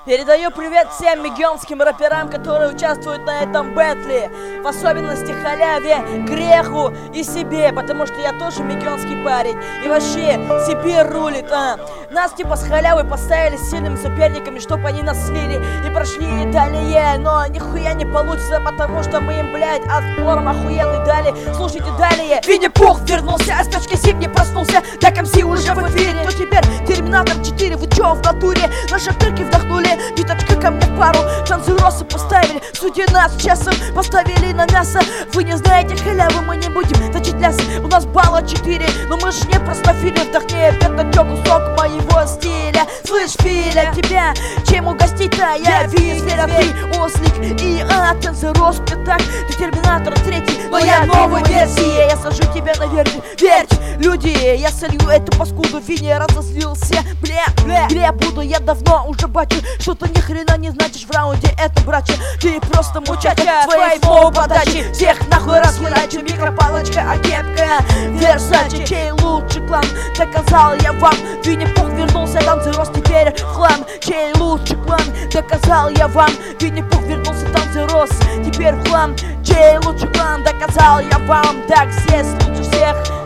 Передаю привет всем мегионским рэперам, которые участвуют на этом бэтле. В особенности Халяве, Греху и себе, потому что я тоже мегионский парень. И вообще, Сибирь рулит, Нас типа с Халявой поставили с сильными соперниками, чтобы они нас слили и прошли далее. Но нихуя не получится, потому что мы им, блядь, отпором охуенный дали. Слушайте далее. Винни-Пух вернулся, а спячки зимний проснулся. Так МС уже в эфире. Но теперь Терминатор 4, вы чё в натуре? Наши актырки вдохнули, биточка ко мне в пару. Шансы поставили, судьи нас часом поставили на мясо. Вы не знаете халявы, мы не будем точить лясы. У нас балла 4, но мы ж не простофили. Вдохни опять на чё кусок моего стиля. Слышь, Филя, тебя чем угостить-то? Я Визверя, ты ослик и Тензерос, пятак. Ты Терминатор 3, но я новой версии. Я сажу тебя на версии, верьте, люди. Я солью эту паскуду, Винни разозлился. Бля, буду я давно уже бачу, что ты ни хрена не значишь в раунде, это брача. Ты просто мучача своей флоу-подачи. Всех нахуй расхерачу, микропалочка, а кепка Версачи. Чей лучший клан, доказал я вам. Винни-Пух вернулся, Тензерос теперь в хлам. Чей лучший клан, доказал я вам. Винни-Пух вернулся, Тензерос теперь в хлам. Чей лучший клан, доказал я вам. Так здесь лучше всех